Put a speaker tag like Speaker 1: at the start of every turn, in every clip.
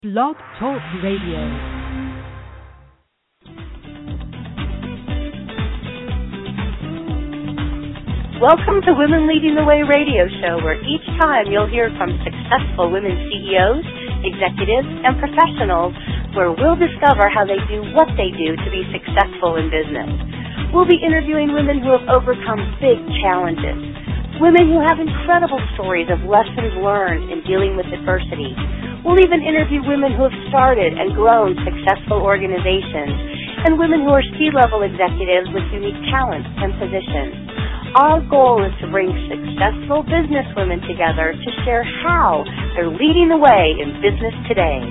Speaker 1: Blog Talk Radio.
Speaker 2: Welcome to Women Leading the Way radio show, where each time you'll hear from successful women CEOs, executives, and professionals, where we'll discover how they do what they do to be successful in business. We'll be interviewing women who have overcome big challenges, women who have incredible stories of lessons learned in dealing with adversity. We'll even interview women who have started and grown successful organizations, and women who are C-level executives with unique talents and positions. Our goal is to bring successful businesswomen together to share how they're leading the way in business today.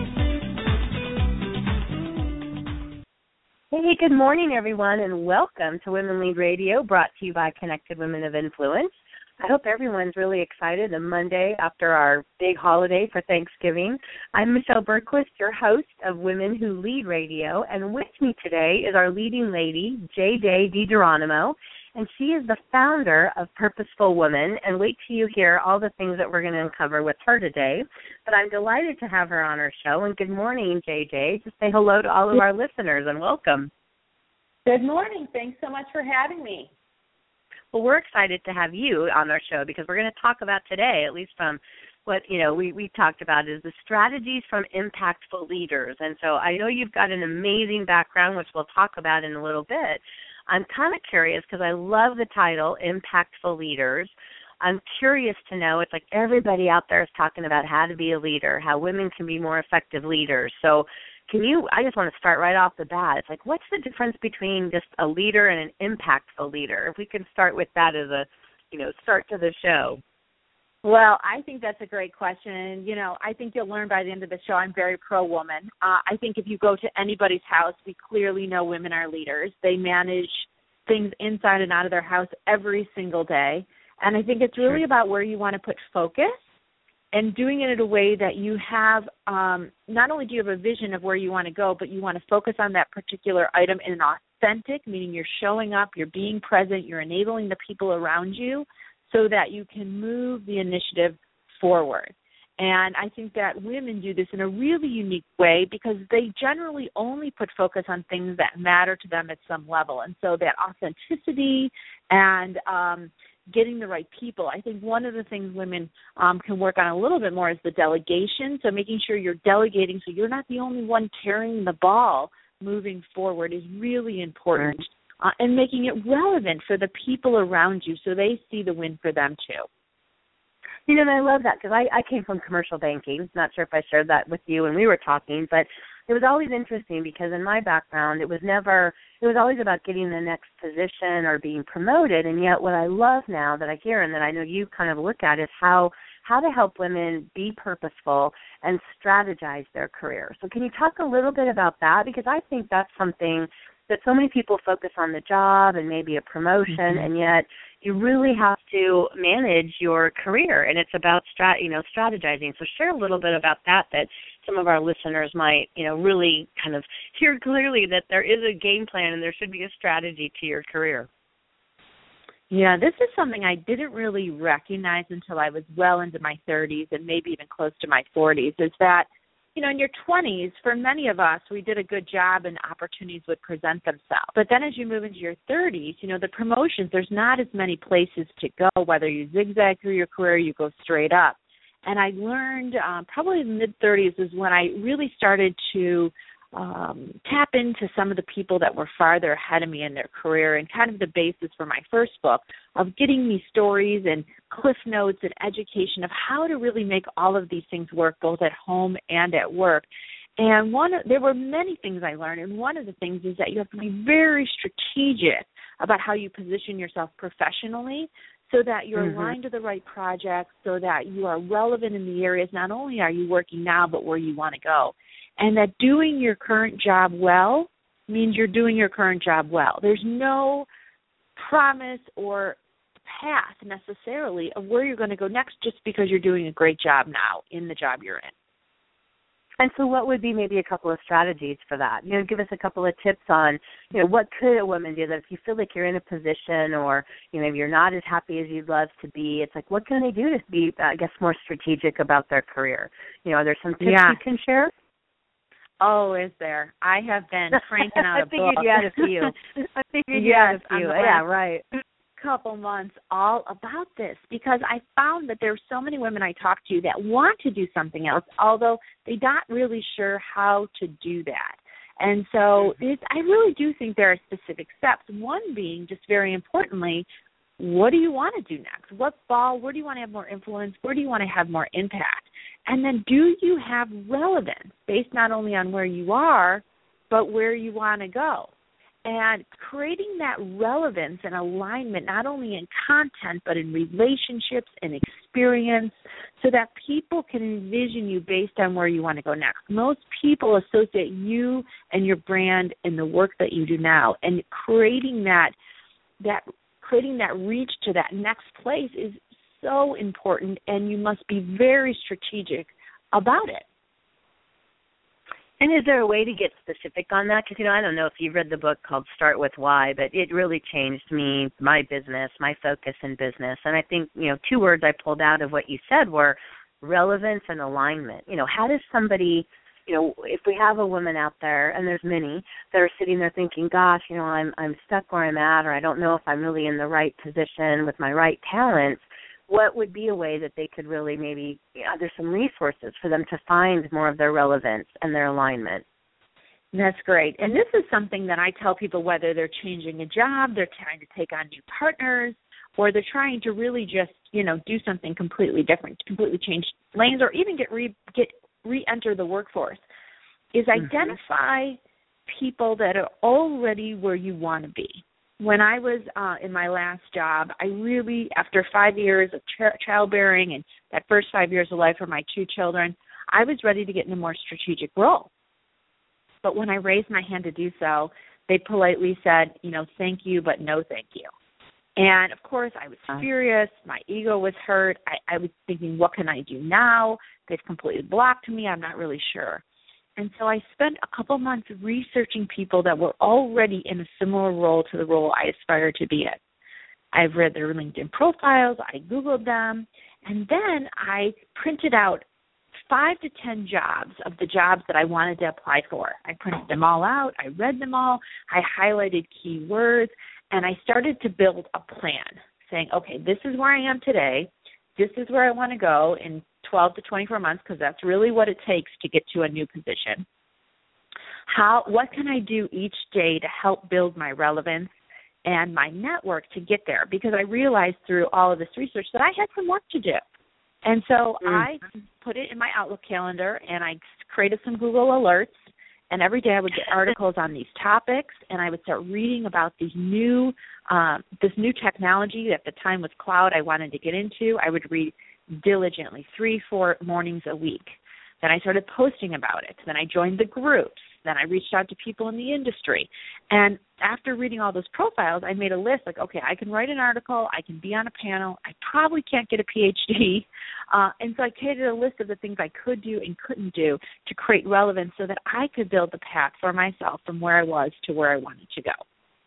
Speaker 2: Hey, good morning, everyone, and welcome to Women Lead Radio, brought to you by Connected Women of Influence. I hope everyone's really excited on Monday after our big holiday for Thanksgiving. I'm Michelle Berquist, your host of Women Who Lead Radio, and with me today is our leading lady, J-Day DiGeronimo, and she is the founder of Purposeful Woman, and wait till you hear all the things that we're going to uncover with her today. But I'm delighted to have her on our show, and good morning, J-Day. Just say hello to all of our listeners, and welcome.
Speaker 3: Good morning. Thanks so much for having me.
Speaker 2: Well, we're excited to have you on our show because we're going to talk about today, at least from what, we talked about, is the strategies from impactful leaders. And so I know you've got an amazing background, which we'll talk about in a little bit. I'm kind of curious because I love the title, Impactful Leaders. I'm curious to know, it's like everybody out there is talking about how to be a leader, how women can be more effective leaders. So I just want to start right off the bat. It's like, what's the difference between just a leader and an impactful leader? If we can start with that as a, start to the show.
Speaker 3: Well, I think that's a great question. I think you'll learn by the end of the show I'm very pro-woman. I think if you go to anybody's house, we clearly know women are leaders. They manage things inside and out of their house every single day. And I think it's really about where you want to put focus and doing it in a way that you have, not only do you have a vision of where you want to go, but you want to focus on that particular item in an authentic, meaning you're showing up, you're being present, you're enabling the people around you so that you can move the initiative forward. And I think that women do this in a really unique way because they generally only put focus on things that matter to them at some level. And so that authenticity and getting the right people. I think one of the things women can work on a little bit more is the delegation. So making sure you're delegating so you're not the only one carrying the ball moving forward is really important. And making it relevant for the people around you so they see the win for them too.
Speaker 2: And I love that because I came from commercial banking. Not sure if I shared that with you when we were talking, but it was always interesting because in my background, it was always about getting the next position or being promoted. And yet what I love now that I hear and that I know you kind of look at is how to help women be purposeful and strategize their career. So can you talk a little bit about that? Because I think that's something that so many people focus on the job and maybe a promotion, and yet you really have to manage your career, and it's about strategizing. So share a little bit about that some of our listeners might, really kind of hear clearly that there is a game plan and there should be a strategy to your career.
Speaker 3: Yeah, this is something I didn't really recognize until I was well into my 30s and maybe even close to my 40s, is that in your 20s, for many of us, we did a good job and opportunities would present themselves. But then as you move into your 30s, the promotions, there's not as many places to go, whether you zigzag through your career, you go straight up. And I learned probably in the mid-30s is when I really started to tap into some of the people that were farther ahead of me in their career, and kind of the basis for my first book of getting me stories and cliff notes and education of how to really make all of these things work both at home and at work. And there were many things I learned, and one of the things is that you have to be very strategic about how you position yourself professionally so that you're aligned to the right projects, so that you are relevant in the areas not only are you working now, but where you want to go. And that doing your current job well means you're doing your current job well. There's no promise or path necessarily of where you're going to go next just because you're doing a great job now in the job you're in.
Speaker 2: And so what would be maybe a couple of strategies for that? Give us a couple of tips on, what could a woman do that if you feel like you're in a position or, maybe you're not as happy as you'd love to be, it's like, what can they do to be, more strategic about their career? Are there some tips you can share?
Speaker 3: Oh, is there? I have been cranking out a book.
Speaker 2: I figured you had a few. I figured you had a few. Yeah, right.
Speaker 3: Couple months all about this, because I found that there are so many women I talk to that want to do something else, although they're not really sure how to do that. And so I really do think there are specific steps, one being, just very importantly, what do you want to do next? Where do you want to have more influence? Where do you want to have more impact? And then do you have relevance based not only on where you are, but where you want to go? And creating that relevance and alignment, not only in content, but in relationships and experience, so that people can envision you based on where you want to go next. Most people associate you and your brand in the work that you do now, and creating that reach to that next place is so important, and you must be very strategic about it.
Speaker 2: And is there a way to get specific on that? Because, I don't know if you've read the book called Start With Why, but it really changed my business, my focus in business. And I think, 2 words I pulled out of what you said were relevance and alignment. How does somebody, if we have a woman out there, and there's many, that are sitting there thinking, gosh, I'm stuck where I'm at, or I don't know if I'm really in the right position with my right talents, what would be a way that they could really maybe, there's some resources for them to find more of their relevance and their alignment?
Speaker 3: That's great. And this is something that I tell people, whether they're changing a job, they're trying to take on new partners, or they're trying to really just, do something completely different, completely change lanes, or even re-enter the workforce, is identify people that are already where you want to be. When I was in my last job, I really, after 5 years of childbearing and that first 5 years of life for my 2 children, I was ready to get in a more strategic role. But when I raised my hand to do so, they politely said, thank you, but no thank you. And, of course, I was furious. My ego was hurt. I was thinking, what can I do now? They've completely blocked me. I'm not really sure. And so I spent a couple months researching people that were already in a similar role to the role I aspired to be in. I've read their LinkedIn profiles. I Googled them. And then I printed out 5 to 10 jobs of the jobs that I wanted to apply for. I printed them all out. I read them all. I highlighted keywords. And I started to build a plan saying, okay, this is where I am today. This is where I want to go in 12 to 24 months, because that's really what it takes to get to a new position. What can I do each day to help build my relevance and my network to get there? Because I realized through all of this research that I had some work to do. And so I put it in my Outlook calendar, and I created some Google alerts, and every day I would get articles on these topics, and I would start reading about these this new technology. At the time was cloud I wanted to get into. I would read diligently 3-4 mornings a week. Then I started posting about it. Then I joined the groups. Then I reached out to people in the industry. And after reading all those profiles, I made a list like, okay, I can write an article. I can be on a panel. I probably can't get a PhD. And so I created a list of the things I could do and couldn't do to create relevance so that I could build the path for myself from where I was to where I wanted to go.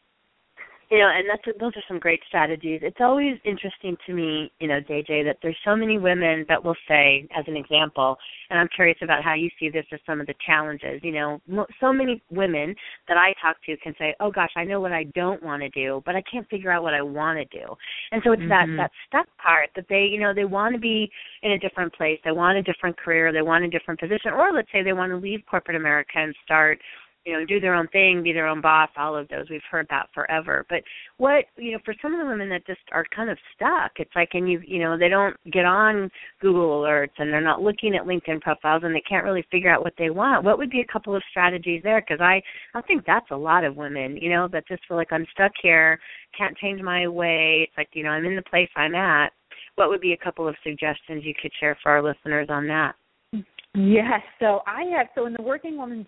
Speaker 2: And those are some great strategies. It's always interesting to me, JJ, that there's so many women that will say, as an example, and I'm curious about how you see this as some of the challenges. So many women that I talk to can say, oh, gosh, I know what I don't want to do, but I can't figure out what I want to do. And so it's that stuck part that they want to be in a different place. They want a different career. They want a different position. Or let's say they want to leave corporate America and start do their own thing, be their own boss, all of those. We've heard that forever. But what, for some of the women that just are kind of stuck, it's like, and they don't get on Google alerts and they're not looking at LinkedIn profiles and they can't really figure out what they want. What would be a couple of strategies there? Because I think that's a lot of women, that just feel like I'm stuck here, can't change my way. It's like, I'm in the place I'm at. What would be a couple of suggestions you could share for our listeners on that?
Speaker 3: Yes, so in the Working Woman's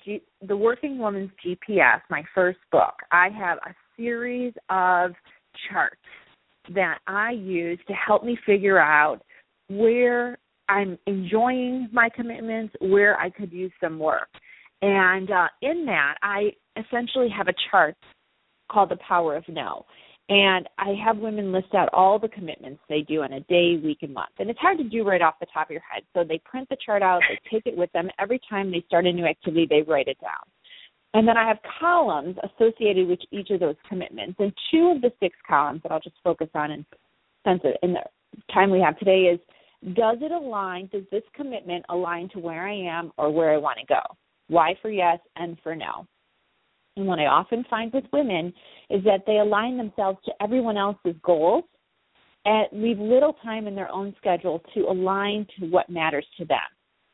Speaker 3: GPS, my first book, I have a series of charts that I use to help me figure out where I'm enjoying my commitments, where I could use some work. And in that, I essentially have a chart called The Power of No. And I have women list out all the commitments they do in a day, week, and month. And it's hard to do right off the top of your head. So they print the chart out, they take it with them. Every time they start a new activity, they write it down. And then I have columns associated with each of those commitments. And 2 of the 6 columns that I'll just focus on in the time we have today is, does this commitment align to where I am or where I want to go? Y for yes, N for no. And what I often find with women is that they align themselves to everyone else's goals and leave little time in their own schedule to align to what matters to them.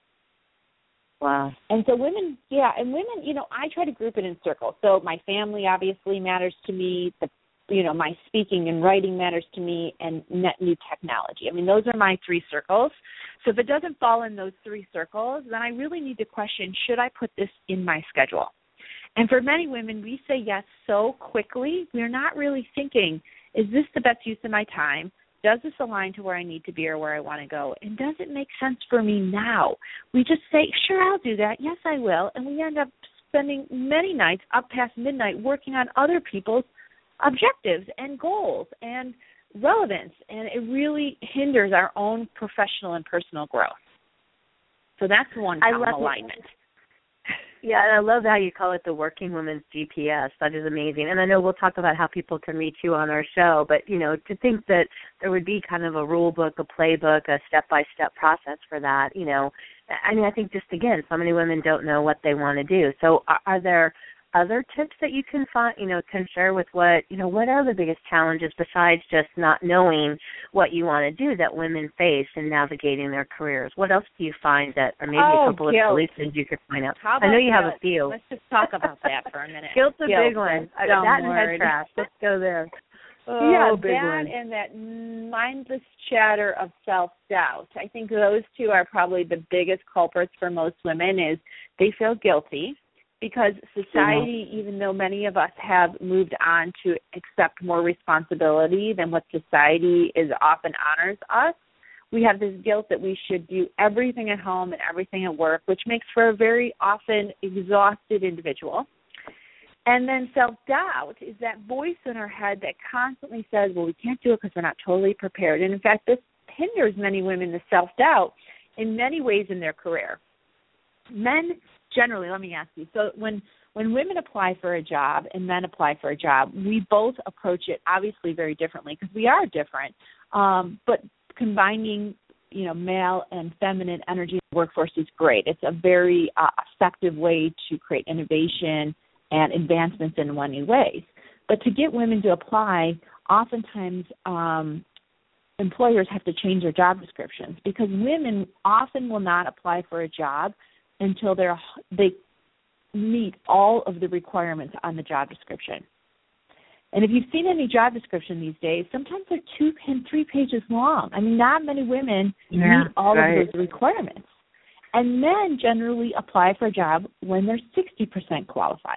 Speaker 2: Wow.
Speaker 3: And so women, I try to group it in circles. So my family obviously matters to me, my speaking and writing matters to me, and net new technology. I mean, those are my 3 circles. So if it doesn't fall in those 3 circles, then I really need to question, should I put this in my schedule? And for many women, we say yes so quickly, we're not really thinking, is this the best use of my time? Does this align to where I need to be or where I want to go? And does it make sense for me now? We just say, sure, I'll do that. Yes, I will. And we end up spending many nights up past midnight working on other people's objectives and goals and relevance. And it really hinders our own professional and personal growth. So that's one common alignment.
Speaker 2: Yeah, and I love how you call it the working woman's GPS. That is amazing. And I know we'll talk about how people can reach you on our show, but, to think that there would be kind of a rule book, a playbook, a step-by-step process for that, I think just, again, so many women don't know what they want to do. So are there other tips that you can find, can share with what are the biggest challenges besides just not knowing what you want to do that women face in navigating their careers? What else do you find that, or maybe a couple of solutions you could find out? I know you have a few.
Speaker 3: Let's just talk about that for a minute.
Speaker 2: Guilt's a big one. That and head trash. Let's go there.
Speaker 3: And that mindless chatter of self-doubt. I think those 2 are probably the biggest culprits for most women. Is they feel guilty because society, even though many of us have moved on to accept more responsibility than what society is often honors us, we have this guilt that we should do everything at home and everything at work, which makes for a very often exhausted individual. And then self-doubt is that voice in our head that constantly says, well, we can't do it because we're not totally prepared. And, in fact, this hinders many women, the self-doubt, in many ways in their career. Men generally, let me ask you, so when women apply for a job and men apply for a job, we both approach it obviously very differently because we are different, but combining male and feminine energy in the workforce is great. It's a very effective way to create innovation and advancements in many ways. But to get women to apply, oftentimes employers have to change their job descriptions because women often will not apply for a job until they meet all of the requirements on the job description. And if you've seen any job description these days, sometimes they're 2 and 3 pages long. I mean, not many women meet all of those requirements. And men generally apply for a job when they're 60% qualified.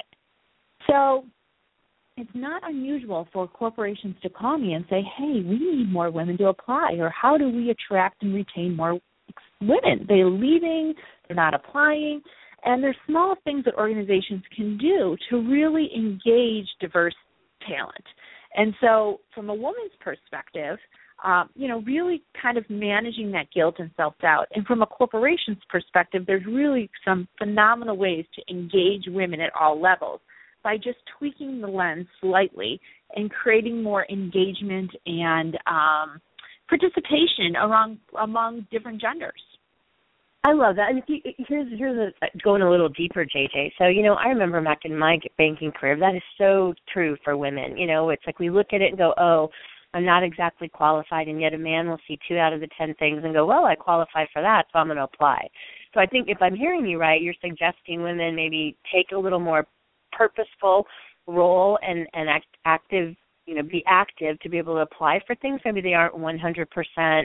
Speaker 3: So it's not unusual for corporations to call me and say, hey, we need more women to apply, or how do we attract and retain more women? They're leaving, they're not applying, and there's small things that organizations can do to really engage diverse talent. And so from a woman's perspective, really kind of managing that guilt and self-doubt. And from a corporation's perspective, there's really some phenomenal ways to engage women at all levels by just tweaking the lens slightly and creating more engagement and participation among different genders.
Speaker 2: I love that. And here's going a little deeper, JJ. So, I remember back in my banking career, that is so true for women. It's like we look at it and go, oh, I'm not exactly qualified, and yet a man will see 2 out of the 10 things and go, well, I qualify for that, so I'm going to apply. So I think if I'm hearing you right, you're suggesting women maybe take a little more purposeful role and active, be active to be able to apply for things. Maybe they aren't 100%,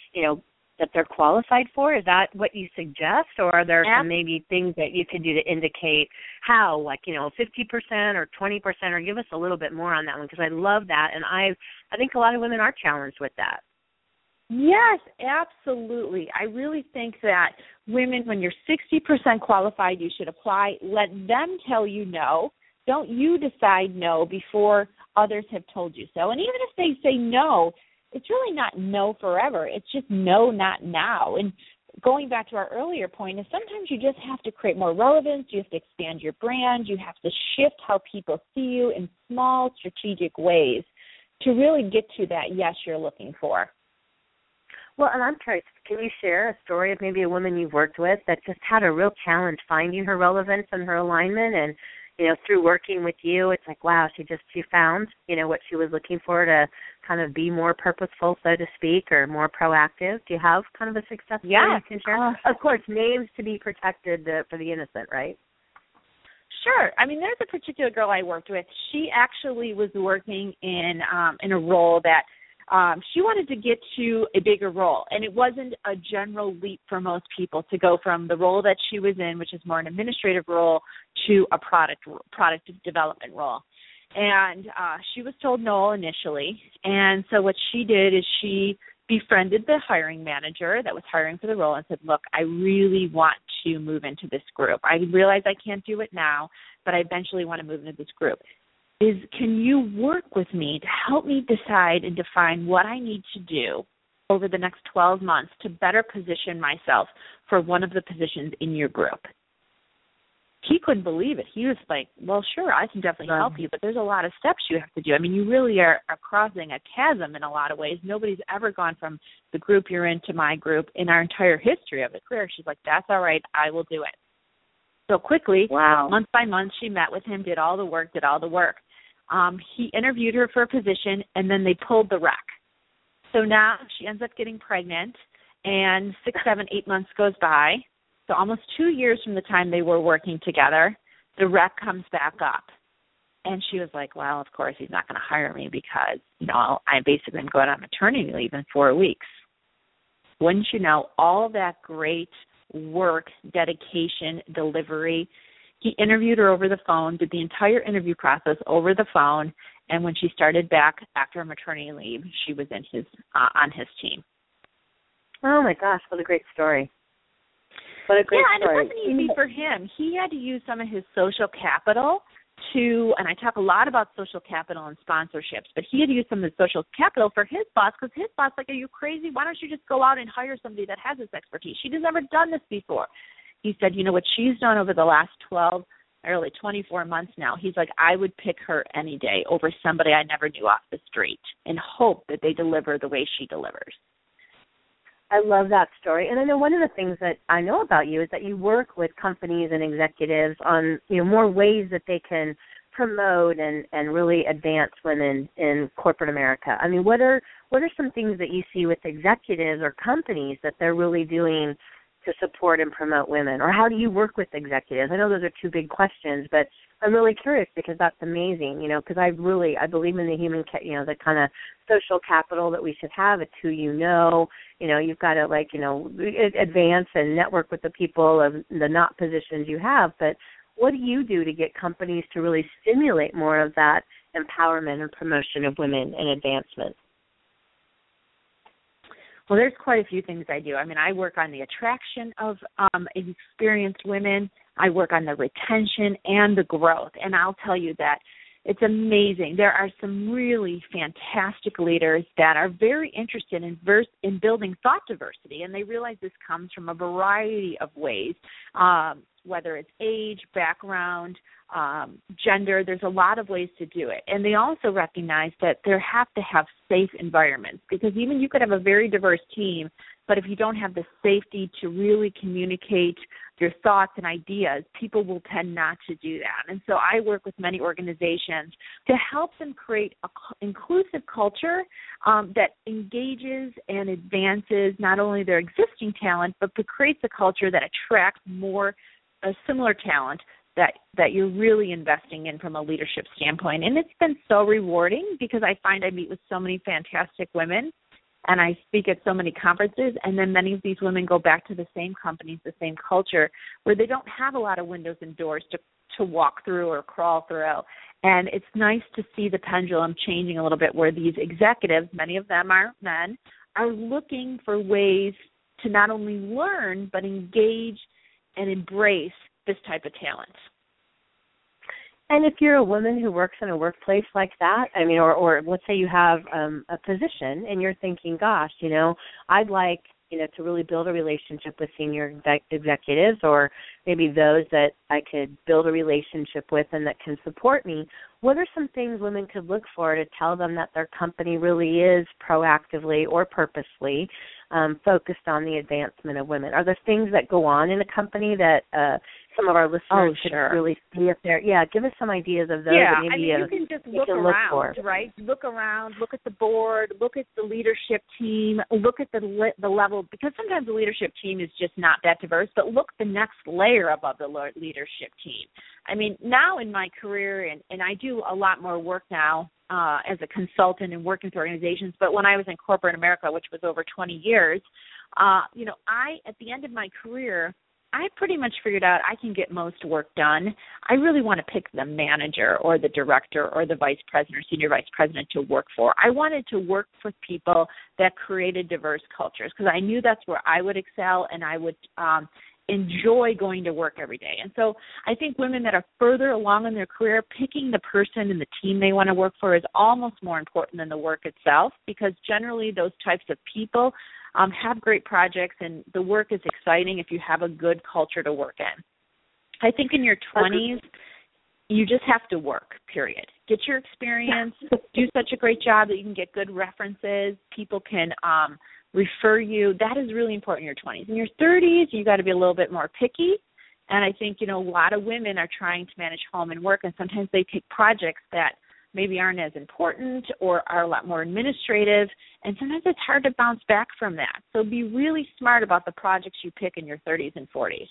Speaker 2: that they're qualified for. Is that what you suggest, or are there some maybe things that you could do to indicate how, like 50% or 20%, or give us a little bit more on that one, because I love that, and I think a lot of women are challenged with that.
Speaker 3: Yes, absolutely. I really think that women, when you're 60% qualified, you should apply. Let them tell you no. Don't you decide no before others have told you so. And even if they say no, it's really not no forever. It's just no, not now. And going back to our earlier point is sometimes you just have to create more relevance. You have to expand your brand. You have to shift how people see you in small strategic ways to really get to that yes you're looking for.
Speaker 2: Well, and I'm curious, can you share a story of maybe a woman you've worked with that just had a real challenge finding her relevance and her alignment, and, through working with you, it's like, wow, she found, what she was looking for to kind of be more purposeful, so to speak, or more proactive? Do you have kind of a success story you can share? Of course, names to be protected for the innocent, right?
Speaker 3: Sure. I mean, there's a particular girl I worked with. She actually was working in a role that she wanted to get to a bigger role, and it wasn't a general leap for most people to go from the role that she was in, which is more an administrative role, to a product development role. And she was told no initially, and so what she did is she befriended the hiring manager that was hiring for the role and said, look, I really want to move into this group. I realize I can't do it now, but I eventually want to move into this group. Can you work with me to help me decide and define what I need to do over the next 12 months to better position myself for one of the positions in your group? He couldn't believe it. He was like, well, sure, I can definitely help you, but there's a lot of steps you have to do. I mean, you really are crossing a chasm in a lot of ways. Nobody's ever gone from the group you're in to my group in our entire history of the career. She's like, that's all right. I will do it. So quickly, month by month, she met with him, did all the work. He interviewed her for a position, and then they pulled the rec. So now she ends up getting pregnant, and 6, 7, 8 months goes by. So almost 2 years from the time they were working together, the rec comes back up. And she was like, well, of course, he's not going to hire me because, I basically am going on maternity leave in 4 weeks. Wouldn't you know, all that great work, dedication, delivery. He interviewed her over the phone, did the entire interview process over the phone, and when she started back after maternity leave, she was in on his team.
Speaker 2: Oh, my gosh, what a great story. What a great story.
Speaker 3: Yeah, and it wasn't easy for him. He had to use some of his social capital and I talk a lot about social capital and sponsorships, but he had to use some of his social capital for his boss, because his boss like, are you crazy? Why don't you just go out and hire somebody that has this expertise? She has never done this before. He said, what she's done over the last 24 months now, he's like, I would pick her any day over somebody I never knew off the street and hope that they deliver the way she delivers.
Speaker 2: I love that story. And I know one of the things that I know about you is that you work with companies and executives on, more ways that they can promote and really advance women in corporate America. I mean, what are some things that you see with executives or companies that they're really doing to support and promote women? Or how do you work with executives? I know those are two big questions, but I'm really curious because that's amazing, because I believe in the human, the kind of social capital that we should have. It's who you've got to advance and network with the people of the not positions you have. But what do you do to get companies to really stimulate more of that empowerment and promotion of women and advancement?
Speaker 3: Well, there's quite a few things I do. I mean, I work on the attraction of experienced women. I work on the retention and the growth. And I'll tell you that it's amazing. There are some really fantastic leaders that are very interested in building thought diversity, and they realize this comes from a variety of ways, whether it's age, background, gender. There's a lot of ways to do it. And they also recognize that there have to have safe environments, because even you could have a very diverse team, but if you don't have the safety to really communicate your thoughts and ideas, people will tend not to do that. And so I work with many organizations to help them create an inclusive culture that engages and advances not only their existing talent, but creates a culture that attracts more similar talent that you're really investing in from a leadership standpoint. And it's been so rewarding, because I find I meet with so many fantastic women, and I speak at so many conferences, and then many of these women go back to the same companies, the same culture, where they don't have a lot of windows and doors to walk through or crawl through. And it's nice to see the pendulum changing a little bit, where these executives, many of them are men, are looking for ways to not only learn but engage and embrace this type of talent.
Speaker 2: And if you're a woman who works in a workplace like that, I mean, or let's say you have a position and you're thinking, gosh, I'd like, to really build a relationship with senior executives, or maybe those that I could build a relationship with and that can support me. What are some things women could look for to tell them that their company really is proactively or purposely focused on the advancement of women? Are there things that go on in a company that some of our listeners should really see if they're, give us some ideas of those.
Speaker 3: Yeah,
Speaker 2: that maybe
Speaker 3: you can just look around, right? Look around, look at the board, look at the leadership team, look at the level, because sometimes the leadership team is just not that diverse, but look the next layer above the leadership team. I mean, now in my career, and I do a lot more work now as a consultant and working through organizations, but when I was in corporate America, which was over 20 years, at the end of my career, I pretty much figured out I can get most work done. I really want to pick the manager or the director or the vice president or senior vice president to work for. I wanted to work for people that created diverse cultures because I knew that's where I would excel and I would enjoy going to work every day. And so I think women that are further along in their career, picking the person and the team they want to work for is almost more important than the work itself, because generally those types of people have great projects and the work is exciting if you have a good culture to work in. I think in your 20s, you just have to work, period. Get your experience, do such a great job that you can get good references, people can refer you. That is really important in your 20s. In your 30s, you got to be a little bit more picky. And I think, a lot of women are trying to manage home and work, and sometimes they take projects that maybe aren't as important or are a lot more administrative, and sometimes it's hard to bounce back from that. So be really smart about the projects you pick in your 30s and 40s.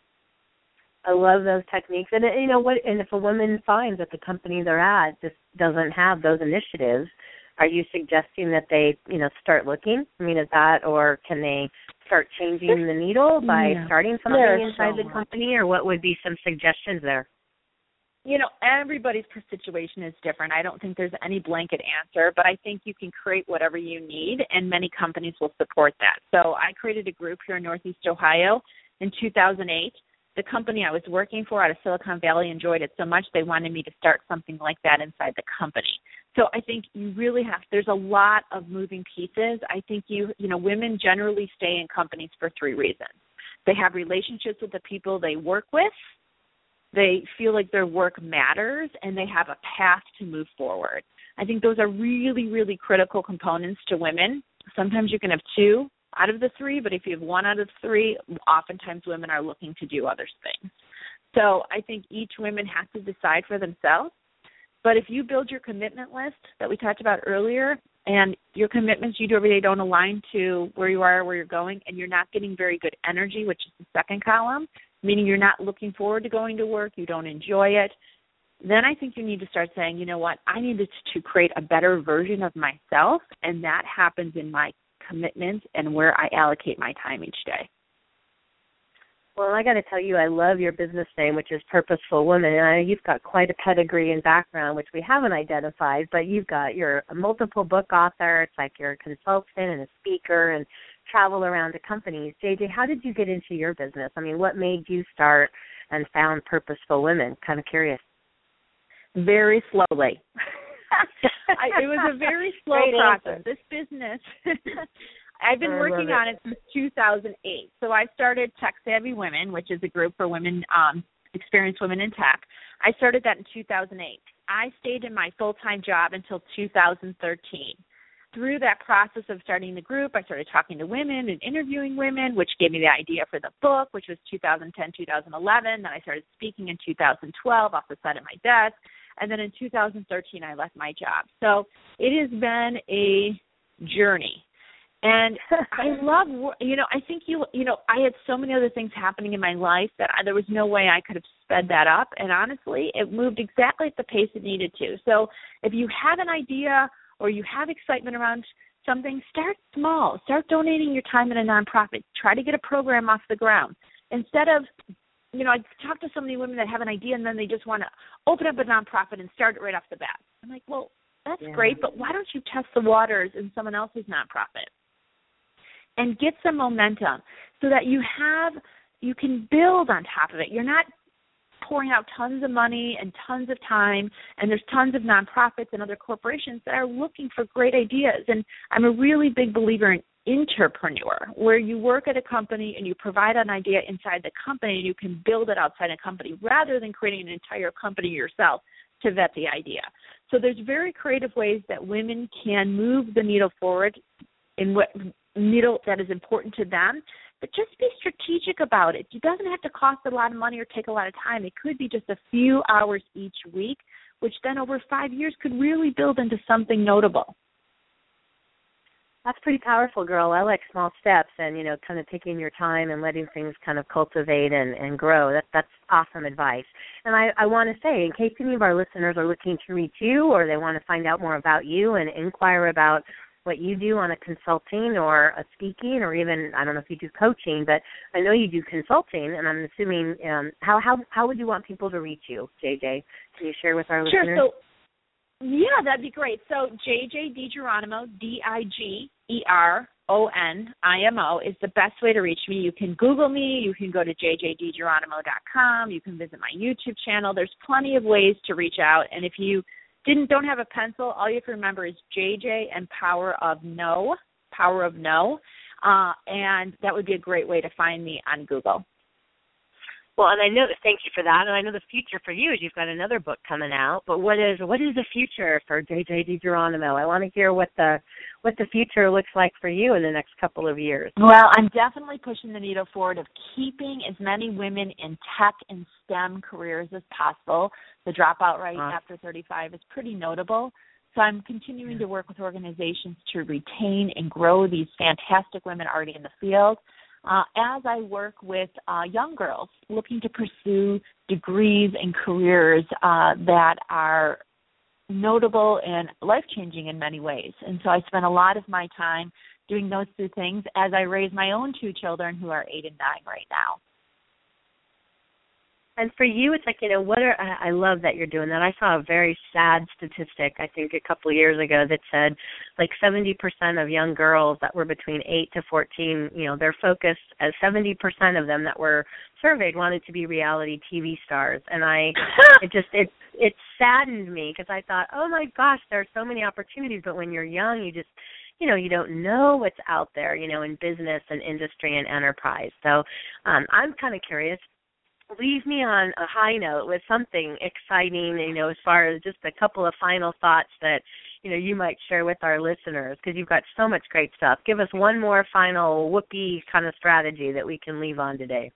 Speaker 2: I love those techniques. And and if a woman finds that the company they're at just doesn't have those initiatives, are you suggesting that they, start looking? I mean, is that, or can they start changing the needle by starting something inside the company, or what would be some suggestions there?
Speaker 3: Everybody's situation is different. I don't think there's any blanket answer, but I think you can create whatever you need, and many companies will support that. So I created a group here in Northeast Ohio in 2008. The company I was working for out of Silicon Valley enjoyed it so much they wanted me to start something like that inside the company. So I think you really there's a lot of moving pieces. I think women generally stay in companies for three reasons. They have relationships with the people they work with, they feel like their work matters, and they have a path to move forward. I think those are really, really critical components to women. Sometimes you can have two out of the three, but if you have one out of three, oftentimes women are looking to do other things. So I think each woman has to decide for themselves. But if you build your commitment list that we talked about earlier, and your commitments you do every day don't align to where you are, where you're going, and you're not getting very good energy, which is the second column, meaning you're not looking forward to going to work, you don't enjoy it, then I think you need to start saying, you know what, I need to create a better version of myself, and that happens in my commitments and where I allocate my time each day.
Speaker 2: Well, I got to tell you, I love your business name, which is Purposeful Woman. And you've got quite a pedigree and background, which we haven't identified, but you're a multiple book author. It's like you're a consultant and a speaker and travel around to companies. JJ, how did you get into your business? I mean, what made you start and found Purposeful Women? Kind of curious.
Speaker 3: Very slowly. It was a very slow process. This business, I've been working on it since 2008. So I started Tech Savvy Women, which is a group for women, experienced women in tech. I started that in 2008. I stayed in my full-time job until 2013. Through that process of starting the group, I started talking to women and interviewing women, which gave me the idea for the book, which was 2010, 2011. Then I started speaking in 2012 off the side of my desk. And then in 2013, I left my job. So it has been a journey. And I love, I think, I had so many other things happening in my life that there was no way I could have sped that up. And honestly, it moved exactly at the pace it needed to. So if you have an idea or you have excitement around something, start small. Start donating your time in a nonprofit. Try to get a program off the ground. Instead of, I talk to so many women that have an idea and then they just want to open up a nonprofit and start it right off the bat. I'm like, well, that's great, but why don't you test the waters in someone else's nonprofit and get some momentum so that you can build on top of it. You're not pouring out tons of money and tons of time, and there's tons of nonprofits and other corporations that are looking for great ideas. And I'm a really big believer in entrepreneur, where you work at a company and you provide an idea inside the company and you can build it outside a company rather than creating an entire company yourself to vet the idea. So there's very creative ways that women can move the needle forward in what needle that is important to them, but just be strategic about it. It doesn't have to cost a lot of money or take a lot of time. It could be just a few hours each week, which then over 5 years could really build into something notable.
Speaker 2: That's pretty powerful, girl. I like small steps and, you know, kind of taking your time and letting things kind of cultivate and grow. That's awesome advice. And I want to say, in case any of our listeners are looking to reach you or they want to find out more about you and inquire about what you do on a consulting or a speaking or even, I don't know if you do coaching, but I know you do consulting, and I'm assuming, how would you want people to reach you, JJ? Can you share with our listeners?
Speaker 3: Sure. So, yeah, that'd be great. So JJ DiGeronimo, DiGeronimo, is the best way to reach me. You can Google me. You can go to jjdigeronimo.com. You can visit my YouTube channel. There's plenty of ways to reach out. And if you don't have a pencil, all you have to remember is JJ and Power of No, and that would be a great way to find me on Google.
Speaker 2: Well, and I know, thank you for that, and I know the future for you is you've got another book coming out, but what is the future for JJ DiGeronimo? I want to hear what the future looks like for you in the next couple of years.
Speaker 3: Well, I'm definitely pushing the needle forward of keeping as many women in tech and STEM careers as possible. The dropout rate after 35 is pretty notable. So I'm continuing to work with organizations to retain and grow these fantastic women already in the field. As I work with young girls looking to pursue degrees and careers that are notable and life-changing in many ways. And so I spend a lot of my time doing those two things as I raise my own two children who are 8 and 9 right now.
Speaker 2: And for you, it's like, you know, I love that you're doing that. I saw a very sad statistic, I think, a couple of years ago that said like 70% of young girls that were between 8 to 14, you know, their focus, as 70% of them that were surveyed wanted to be reality TV stars. And it saddened me because I thought, oh my gosh, there are so many opportunities, but when you're young, you just, you know, you don't know what's out there, you know, in business and industry and enterprise. So I'm kind of curious. Leave me on a high note with something exciting, you know, as far as just a couple of final thoughts that, you know, you might share with our listeners, because you've got so much great stuff. Give us one more final whoopee kind of strategy that we can leave on today.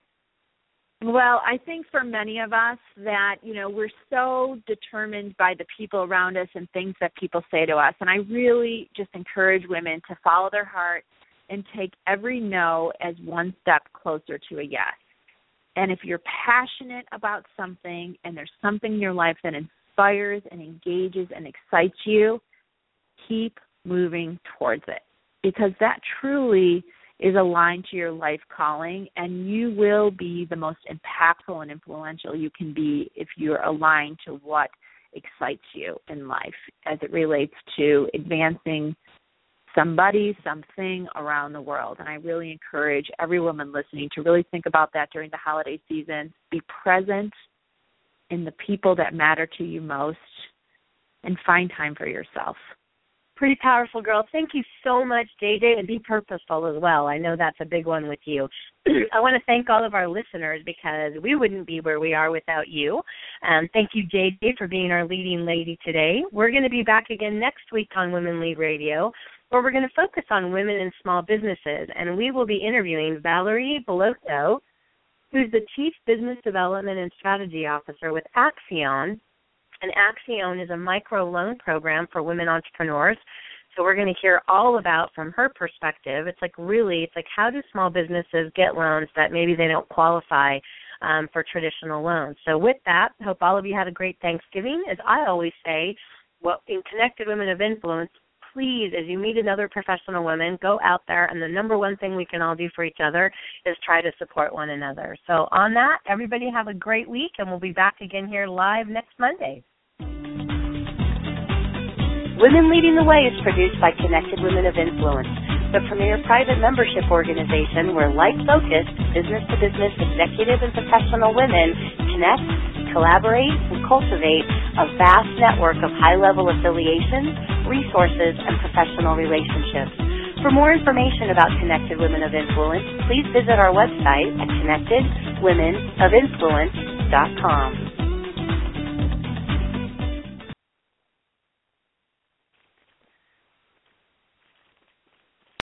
Speaker 3: Well, I think for many of us that, you know, we're so determined by the people around us and things that people say to us. And I really just encourage women to follow their heart and take every no as one step closer to a yes. And if you're passionate about something and there's something in your life that inspires and engages and excites you, keep moving towards it, because that truly is aligned to your life calling, and you will be the most impactful and influential you can be if you're aligned to what excites you in life as it relates to advancing somebody, something around the world. And I really encourage every woman listening to really think about that during the holiday season. Be present in the people that matter to you most and find time for yourself.
Speaker 2: Pretty powerful, girl. Thank you so much, JJ, and be purposeful as well. I know that's a big one with you. I want to thank all of our listeners because we wouldn't be where we are without you. Thank you, JJ, for being our leading lady today. We're going to be back again next week on Women Lead Radio, where we're going to focus on women in small businesses, and we will be interviewing Valerie Bellotto, who's the Chief Business Development and Strategy Officer with Axion. And Axion is a micro-loan program for women entrepreneurs. So we're going to hear all about, from her perspective, it's like how do small businesses get loans that maybe they don't qualify for traditional loans. So with that, I hope all of you had a great Thanksgiving. As I always say, well, in Connected Women of Influence, please, as you meet another professional woman, go out there, and the number one thing we can all do for each other is try to support one another. So on that, everybody have a great week, and we'll be back again here live next Monday. Women Leading the Way is produced by Connected Women of Influence, the premier private membership organization where like-focused, business-to-business executive and professional women connect, collaborate and cultivate a vast network of high-level affiliations, resources, and professional relationships. For more information about Connected Women of Influence, please visit our website at connectedwomenofinfluence.com.